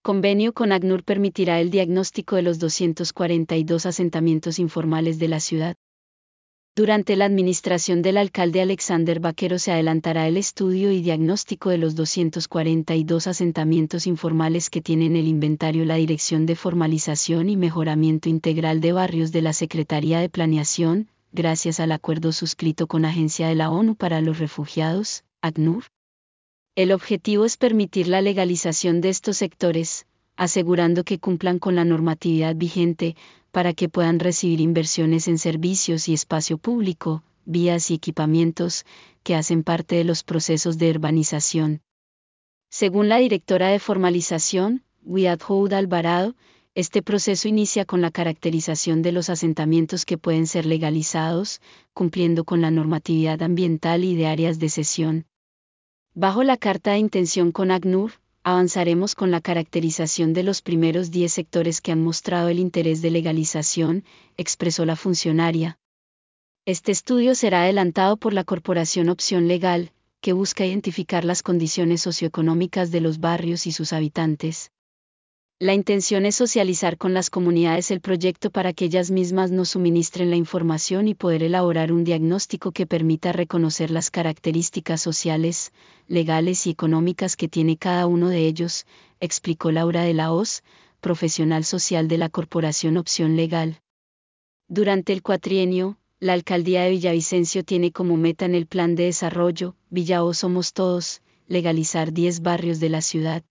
convenio con ACNUR permitirá el diagnóstico de los 242 asentamientos informales de la ciudad. Durante la administración del alcalde Alexander Vaquero se adelantará el estudio y diagnóstico de los 242 asentamientos informales que tiene en el inventario la Dirección de Formalización y Mejoramiento Integral de Barrios de la Secretaría de Planeación, gracias al acuerdo suscrito con Agencia de la ONU para los Refugiados, ACNUR. El objetivo es permitir la legalización de estos sectores, asegurando que cumplan con la normatividad vigente, para que puedan recibir inversiones en servicios y espacio público, vías y equipamientos, que hacen parte de los procesos de urbanización. Según la directora de formalización, Wiadhoud Alvarado, este proceso inicia con la caracterización de los asentamientos que pueden ser legalizados, cumpliendo con la normatividad ambiental y de áreas de cesión. Bajo la carta de intención con ACNUR, avanzaremos con la caracterización de los primeros 10 sectores que han mostrado el interés de legalización, expresó la funcionaria. Este estudio será adelantado por la Corporación Opción Legal, que busca identificar las condiciones socioeconómicas de los barrios y sus habitantes. La intención es socializar con las comunidades el proyecto para que ellas mismas nos suministren la información y poder elaborar un diagnóstico que permita reconocer las características sociales, legales y económicas que tiene cada uno de ellos, explicó Laura de la Hoz, profesional social de la Corporación Opción Legal. Durante el cuatrienio, la Alcaldía de Villavicencio tiene como meta en el Plan de Desarrollo, Villa O Somos Todos, legalizar 10 barrios de la ciudad.